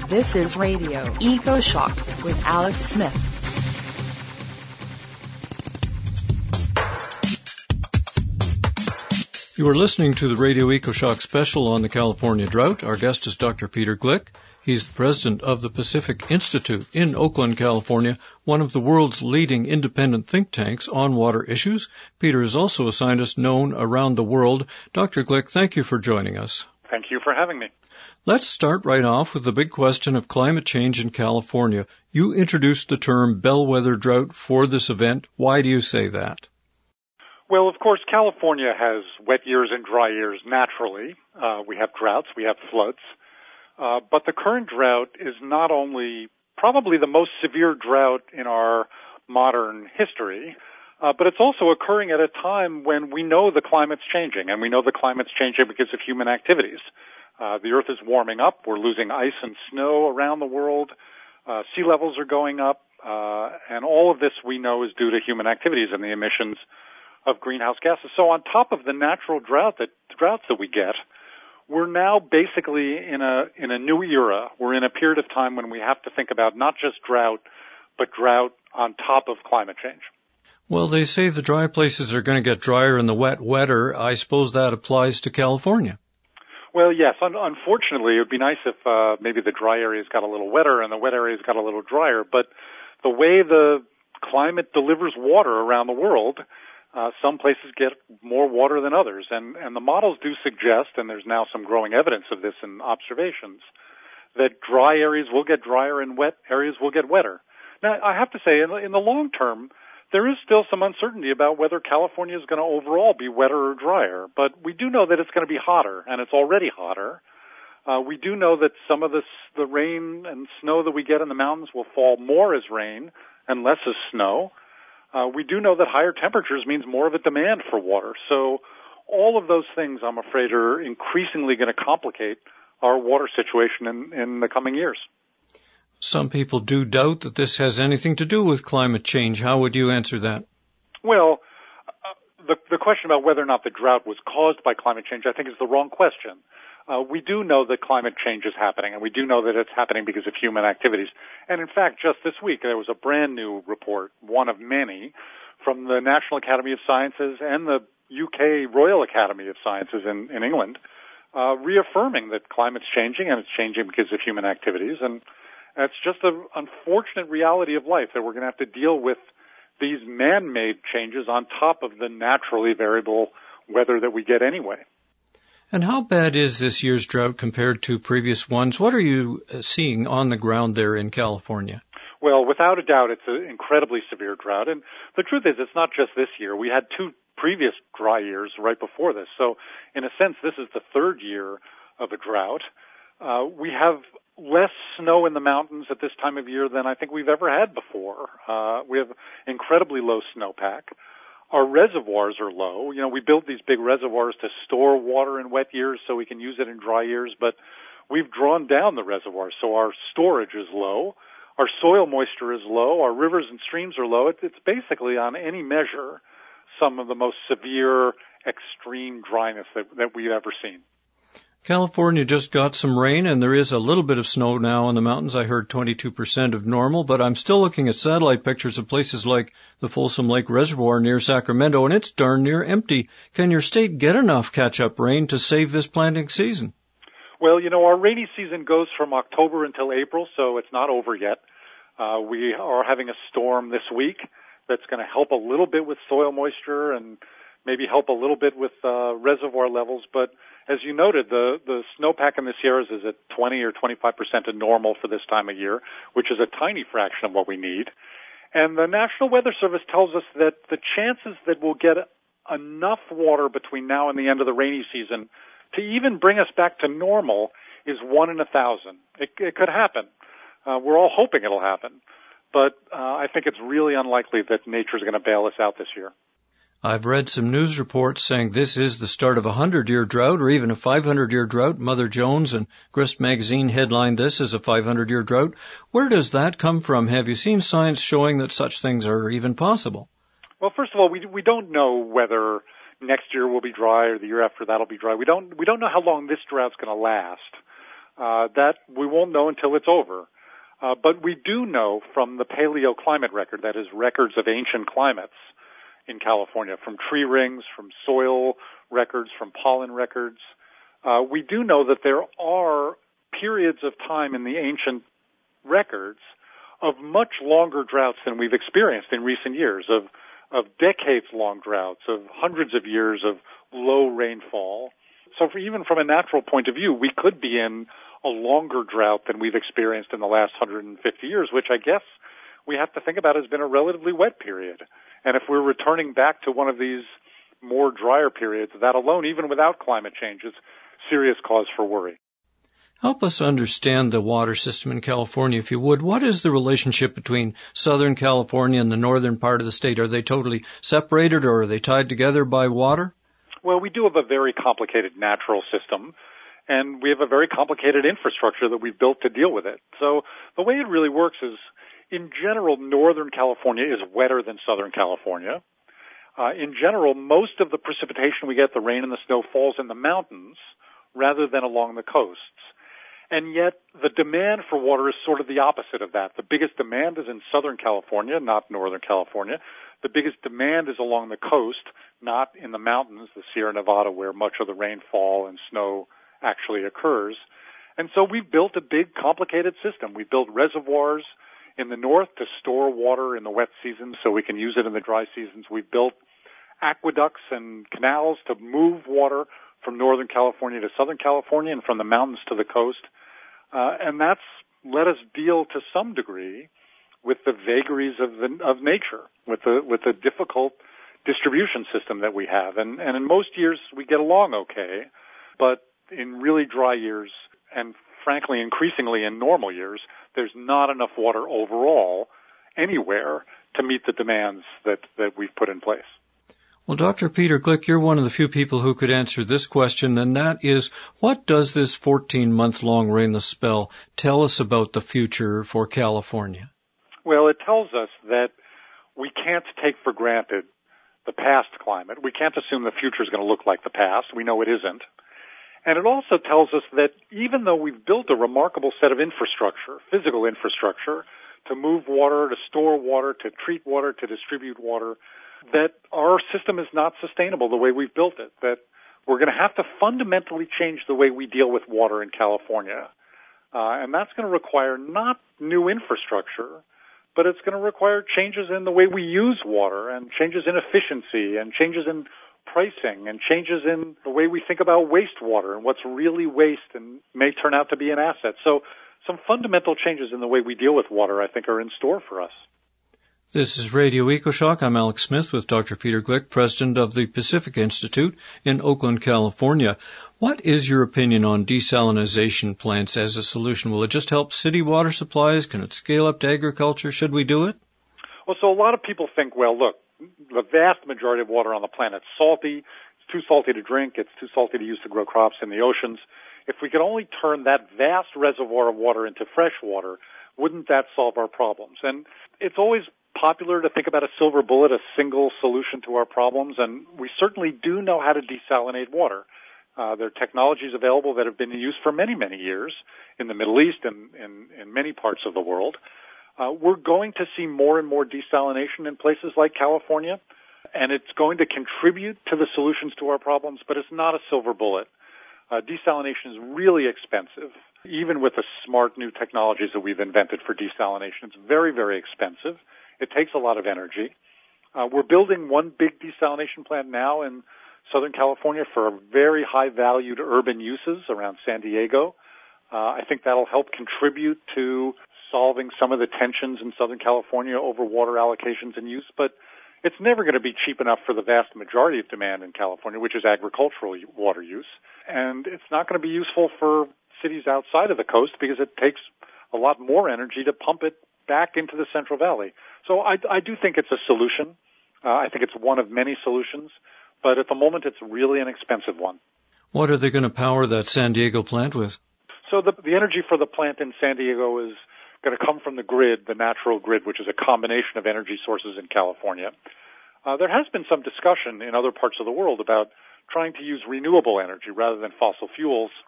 This is Radio Eco Shock with Alex Smith. You are listening to the Radio EcoShock special on the California drought. Our guest is Dr. Peter Glick. He's the president of the Pacific Institute in Oakland, California, one of the world's leading independent think tanks on water issues. Peter is also a scientist known around the world. Dr. Glick, thank you for joining us. Thank you for having me. Let's start right off with the big question of climate change in California. You introduced the term bellwether drought for this event. Why do you say that? Well, of course, California has wet years and dry years naturally. We have droughts, we have floods. But the current drought is not only probably the most severe drought in our modern history, but it's also occurring at a time when we know the climate's changing, and we know the climate's changing because of human activities. The Earth is warming up. We're losing ice and snow around the world. Sea levels are going up. And all of this we know is due to human activities and the emissions of greenhouse gases. So on top of the natural droughts that we get, we're now basically in a new era. We're in a period of time when we have to think about not just drought, but drought on top of climate change. Well, they say the dry places are going to get drier and the wet wetter. I suppose that applies to California. Well, yes. Unfortunately, it would be nice if maybe the dry areas got a little wetter and the wet areas got a little drier. But the way the climate delivers water around the world, some places get more water than others, and the models do suggest, and there's now some growing evidence of this in observations, that dry areas will get drier and wet areas will get wetter. Now, I have to say, in the long term, there is still some uncertainty about whether California is going to overall be wetter or drier, but we do know that it's going to be hotter, and it's already hotter. We do know that some of the rain and snow that we get in the mountains will fall more as rain and less as snow. We do know that higher temperatures means more of a demand for water. So all of those things, I'm afraid, are increasingly going to complicate our water situation in the coming years. Some people do doubt that this has anything to do with climate change. How would you answer that? Well, the question about whether or not the drought was caused by climate change, I think, is the wrong question. We do know that climate change is happening, and we do know that it's happening because of human activities. And in fact, just this week, there was a brand new report, one of many, from the National Academy of Sciences and the UK Royal Academy of Sciences in England, reaffirming that climate's changing, and it's changing because of human activities. And that's just an unfortunate reality of life, that we're going to have to deal with these man-made changes on top of the naturally variable weather that we get anyway. And how bad is this year's drought compared to previous ones? What are you seeing on the ground there in California? Well, without a doubt, it's an incredibly severe drought. And the truth is, it's not just this year. We had two previous dry years right before this. So in a sense, this is the third year of a drought. We have less snow in the mountains at this time of year than I think we've ever had before. We have incredibly low snowpack. Our reservoirs are low. You know, we build these big reservoirs to store water in wet years so we can use it in dry years, but we've drawn down the reservoirs, so our storage is low. Our soil moisture is low. Our rivers and streams are low. It's basically, on any measure, some of the most severe, extreme dryness that we've ever seen. California just got some rain, and there is a little bit of snow now in the mountains. I heard 22% of normal, but I'm still looking at satellite pictures of places like the Folsom Lake Reservoir near Sacramento, and it's darn near empty. Can your state get enough catch-up rain to save this planting season? Well, you know, our rainy season goes from October until April, so it's not over yet. We are having a storm this week that's going to help a little bit with soil moisture and maybe help a little bit with reservoir levels, but as you noted, the snowpack in the Sierras is at 20 or 25% of normal for this time of year, which is a tiny fraction of what we need. And the National Weather Service tells us that the chances that we'll get enough water between now and the end of the rainy season to even bring us back to normal is 1 in 1,000. It could happen. We're all hoping it'll happen. But I think it's really unlikely that nature's going to bail us out this year. I've read some news reports saying this is the start of a 100-year drought or even a 500-year drought. Mother Jones and Grist magazine headlined this as a 500-year drought. Where does that come from? Have you seen science showing that such things are even possible? Well, first of all, we don't know whether next year will be dry or the year after that'll be dry. We don't know how long this drought's going to last. That we won't know until it's over. But we do know from the paleoclimate record, that is records of ancient climates in California, from tree rings, from soil records, from pollen records, we do know that there are periods of time in the ancient records of much longer droughts than we've experienced in recent years, of decades-long droughts, of hundreds of years of low rainfall. So even from a natural point of view, we could be in a longer drought than we've experienced in the last 150 years, which I guess we have to think about as been a relatively wet period. And if we're returning back to one of these more drier periods, that alone, even without climate change, is serious cause for worry. Help us understand the water system in California, if you would. What is the relationship between Southern California and the northern part of the state? Are they totally separated, or are they tied together by water? Well, we do have a very complicated natural system, and we have a very complicated infrastructure that we've built to deal with it. So the way it really works is, in general, Northern California is wetter than Southern California. In general, most of the precipitation we get, the rain and the snow, falls in the mountains rather than along the coasts. And yet, the demand for water is sort of the opposite of that. The biggest demand is in Southern California, not Northern California. The biggest demand is along the coast, not in the mountains, the Sierra Nevada, where much of the rainfall and snow actually occurs. And so we've built a big, complicated system. We've built reservoirs in the north to store water in the wet seasons so we can use it in the dry seasons. We've built aqueducts and canals to move water from Northern California to Southern California and from the mountains to the coast. And that's let us deal to some degree with the vagaries of nature, with the difficult distribution system that we have. And in most years we get along okay, but in really dry years, and frankly increasingly in normal years, there's not enough water overall anywhere to meet the demands that we've put in place. Well, Dr. Peter Glick, you're one of the few people who could answer this question, and that is, what does this 14-month-long rainless spell tell us about the future for California? Well, it tells us that we can't take for granted the past climate. We can't assume the future is going to look like the past. We know it isn't. And it also tells us that even though we've built a remarkable set of infrastructure, physical infrastructure, to move water, to store water, to treat water, to distribute water, that our system is not sustainable the way we've built it, that we're going to have to fundamentally change the way we deal with water in California. And that's going to require not new infrastructure, but it's going to require changes in the way we use water, and changes in efficiency, and changes in pricing, and changes in the way we think about wastewater and what's really waste and may turn out to be an asset. So some fundamental changes in the way we deal with water, I think, are in store for us. This is Radio EcoShock. I'm Alex Smith with Dr. Peter Glick, president of the Pacific Institute in Oakland, California. What is your opinion on desalination plants as a solution? Will it just help city water supplies? Can it scale up to agriculture? Should we do it? Well, so a lot of people think, well, look, the vast majority of water on the planet is salty. It's too salty to drink. It's too salty to use to grow crops in the oceans. If we could only turn that vast reservoir of water into fresh water, wouldn't that solve our problems? And it's always popular to think about a silver bullet, a single solution to our problems, and we certainly do know how to desalinate water. There are technologies available that have been in use for many, many years in the Middle East and in many parts of the world. We're going to see more and more desalination in places like California, and it's going to contribute to the solutions to our problems, but it's not a silver bullet. Desalination is really expensive, even with the smart new technologies that we've invented for desalination. It's very, very expensive. It takes a lot of energy. We're building one big desalination plant now in Southern California for very high-valued urban uses around San Diego. I think that'll help contribute to solving some of the tensions in Southern California over water allocations and use, but it's never going to be cheap enough for the vast majority of demand in California, which is agricultural water use. And it's not going to be useful for cities outside of the coast because it takes a lot more energy to pump it back into the Central Valley. So I do think it's a solution. I think it's one of many solutions, but at the moment it's really an expensive one. What are they going to power that San Diego plant with? So the energy for the plant in San Diego is going to come from the grid, the natural grid, which is a combination of energy sources in California. There has been some discussion in other parts of the world about trying to use renewable energy rather than fossil fuels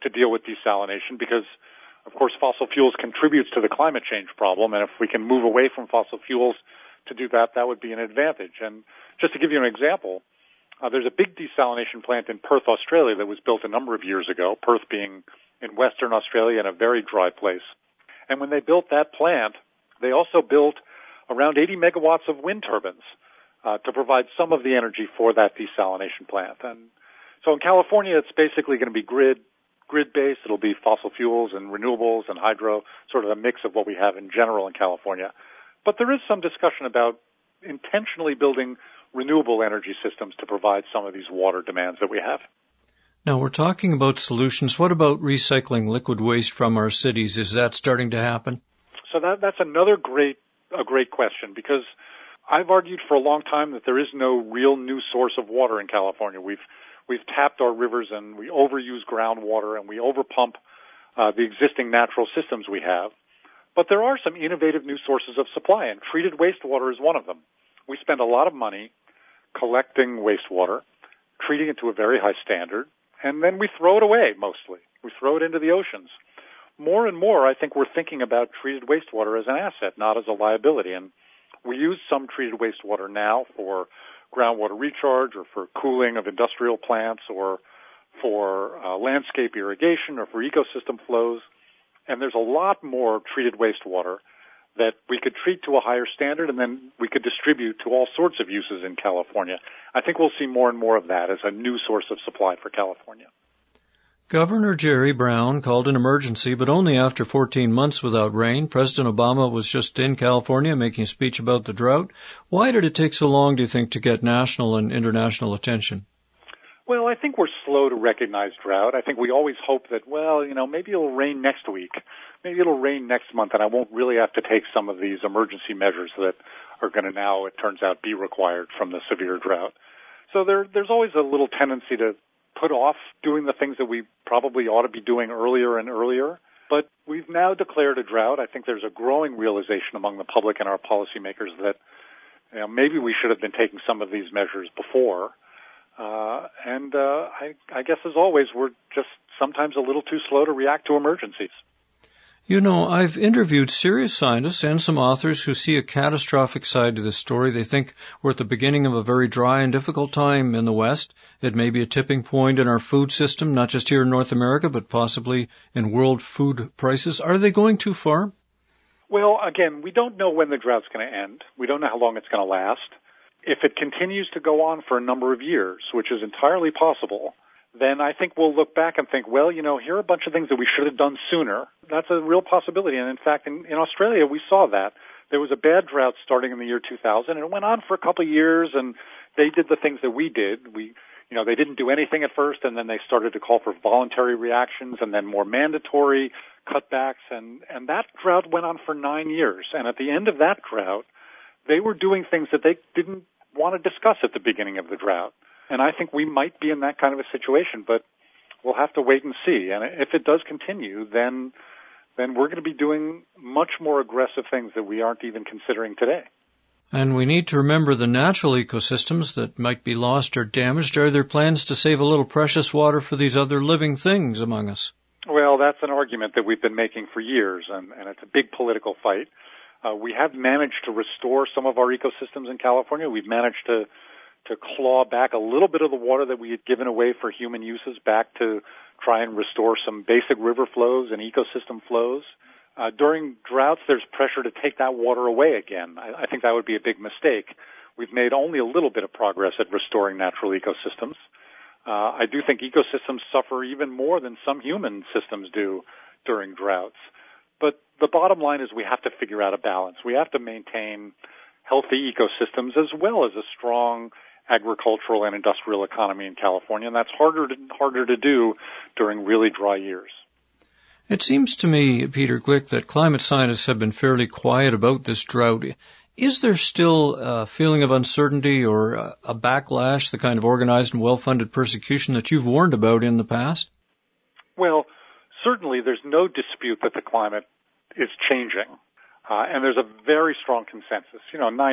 to deal with desalination because, of course, fossil fuels contributes to the climate change problem, and if we can move away from fossil fuels to do that, that would be an advantage. And just to give you an example, there's a big desalination plant in Perth, Australia that was built a number of years ago, Perth being in Western Australia and a very dry place. And when they built that plant, they also built around 80 megawatts of wind turbines to provide some of the energy for that desalination plant. And so in California, it's basically going to be grid-based. It'll be fossil fuels and renewables and hydro, sort of a mix of what we have in general in California. But there is some discussion about intentionally building renewable energy systems to provide some of these water demands that we have. Now, we're talking about solutions. What about recycling liquid waste from our cities? Is that starting to happen? So that's another great question, because I've argued for a long time that there is no real new source of water in California. We've tapped our rivers and we overuse groundwater and we overpump the existing natural systems we have. But there are some innovative new sources of supply, and treated wastewater is one of them. We spend a lot of money collecting wastewater, treating it to a very high standard, and then we throw it away mostly. We throw it into the oceans. More and more, I think we're thinking about treated wastewater as an asset, not as a liability. And we use some treated wastewater now for groundwater recharge or for cooling of industrial plants or for landscape irrigation or for ecosystem flows. And there's a lot more treated wastewater that we could treat to a higher standard, and then we could distribute to all sorts of uses in California. I think we'll see more and more of that as a new source of supply for California. Governor Jerry Brown called an emergency, but only after 14 months without rain. President Obama was just in California making a speech about the drought. Why did it take so long, do you think, to get national and international attention? Well, I think we're slow to recognize drought. I think we always hope that, maybe it'll rain next week. Maybe it'll rain next month, and I won't really have to take some of these emergency measures that are going to now, it turns out, be required from the severe drought. So there's always a little tendency to put off doing the things that we probably ought to be doing earlier and earlier. But we've now declared a drought. I think there's a growing realization among the public and our policymakers that maybe we should have been taking some of these measures before. I guess, as always, we're just sometimes a little too slow to react to emergencies. You know, I've interviewed serious scientists and some authors who see a catastrophic side to this story. They think we're at the beginning of a very dry and difficult time in the West. It may be a tipping point in our food system, not just here in North America, but possibly in world food prices. Are they going too far? Well, again, we don't know when the drought's going to end. We don't know how long it's going to last. If it continues to go on for a number of years, which is entirely possible, then I think we'll look back and think, here are a bunch of things that we should have done sooner. That's a real possibility. And in fact, in Australia, we saw that. There was a bad drought starting in the year 2000, and it went on for a couple of years, and they did the things that we did. They didn't do anything at first, and then they started to call for voluntary reactions and then more mandatory cutbacks, and that drought went on for 9 years. And at the end of that drought, they were doing things that they didn't want to discuss at the beginning of the drought. And I think we might be in that kind of a situation, but we'll have to wait and see. And if it does continue, then we're going to be doing much more aggressive things that we aren't even considering today. And we need to remember the natural ecosystems that might be lost or damaged. Are there plans to save a little precious water for these other living things among us? Well, that's an argument that we've been making for years, and it's a big political fight. We have managed to restore some of our ecosystems in California. We've managed to claw back a little bit of the water that we had given away for human uses back to try and restore some basic river flows and ecosystem flows. During droughts, there's pressure to take that water away again. I think that would be a big mistake. We've made only a little bit of progress at restoring natural ecosystems. I do think ecosystems suffer even more than some human systems do during droughts. But the bottom line is we have to figure out a balance. We have to maintain healthy ecosystems as well as a strong agricultural and industrial economy in California, and that's harder to do during really dry years. It seems to me, Peter Glick, that climate scientists have been fairly quiet about this drought. Is there still a feeling of uncertainty or a backlash, the kind of organized and well-funded persecution that you've warned about in the past? Well, certainly there's no dispute that the climate is changing. And there's a very strong consensus.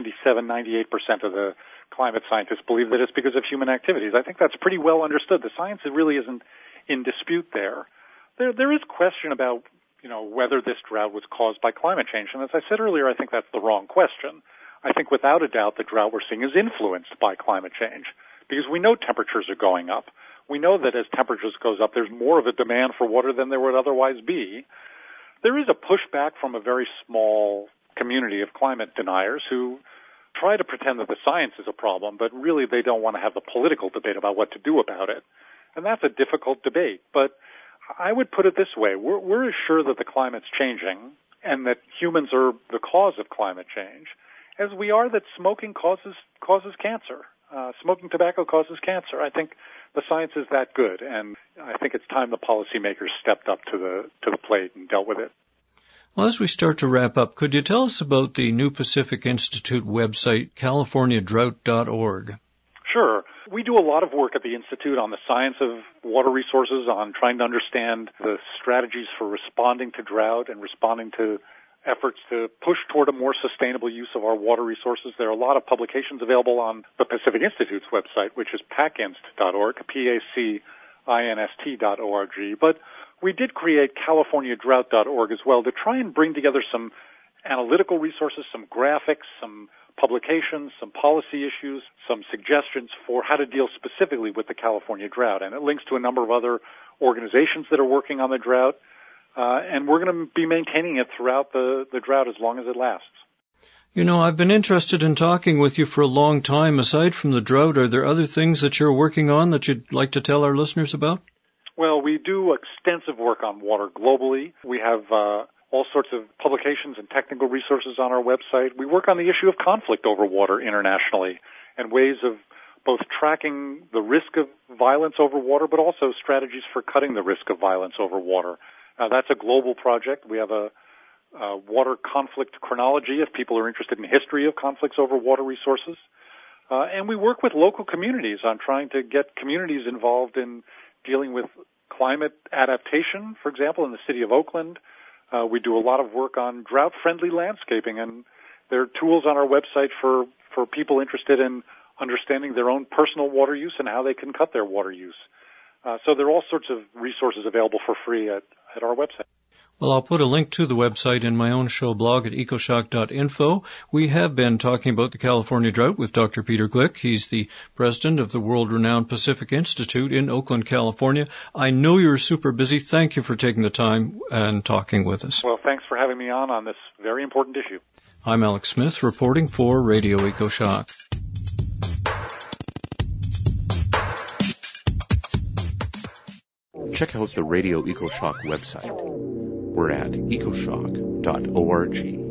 98% of the climate scientists believe that it's because of human activities. I think that's pretty well understood. The science really isn't in dispute there. There is question about, whether this drought was caused by climate change. And as I said earlier, I think that's the wrong question. I think without a doubt the drought we're seeing is influenced by climate change because we know temperatures are going up. We know that as temperatures goes up, there's more of a demand for water than there would otherwise be. There is a pushback from a very small community of climate deniers who try to pretend that the science is a problem, but really they don't want to have the political debate about what to do about it. And that's a difficult debate. But I would put it this way. We're as sure that the climate's changing and that humans are the cause of climate change as we are that smoking causes cancer. Smoking tobacco causes cancer. I think the science is that good, and I think it's time the policymakers stepped up to the plate and dealt with it. Well, as we start to wrap up, could you tell us about the New Pacific Institute website, californiadrought.org? Sure. We do a lot of work at the Institute on the science of water resources, on trying to understand the strategies for responding to drought and responding to efforts to push toward a more sustainable use of our water resources. There are a lot of publications available on the Pacific Institute's website, which is pacinst.org, PACINST.org. But we did create CaliforniaDrought.org as well to try and bring together some analytical resources, some graphics, some publications, some policy issues, some suggestions for how to deal specifically with the California drought. And it links to a number of other organizations that are working on the drought. And we're going to be maintaining it throughout the drought as long as it lasts. I've been interested in talking with you for a long time. Aside from the drought, are there other things that you're working on that you'd like to tell our listeners about? Well, we do extensive work on water globally. We have all sorts of publications and technical resources on our website. We work on the issue of conflict over water internationally and ways of both tracking the risk of violence over water, but also strategies for cutting the risk of violence over water. That's a global project. We have a water conflict chronology if people are interested in history of conflicts over water resources. And we work with local communities on trying to get communities involved in dealing with climate adaptation, for example, in the city of Oakland. We do a lot of work on drought-friendly landscaping, and there are tools on our website for people interested in understanding their own personal water use and how they can cut their water use. So there are all sorts of resources available for free at our website. Well, I'll put a link to the website in my own show blog at ecoshock.info. We have been talking about the California drought with Dr. Peter Glick. He's the president of the world-renowned Pacific Institute in Oakland, California. I know you're super busy. Thank you for taking the time and talking with us. Well, thanks for having me on this very important issue. I'm Alex Smith, reporting for Radio EcoShock. Check out the Radio EcoShock website. We're at ecoshock.org.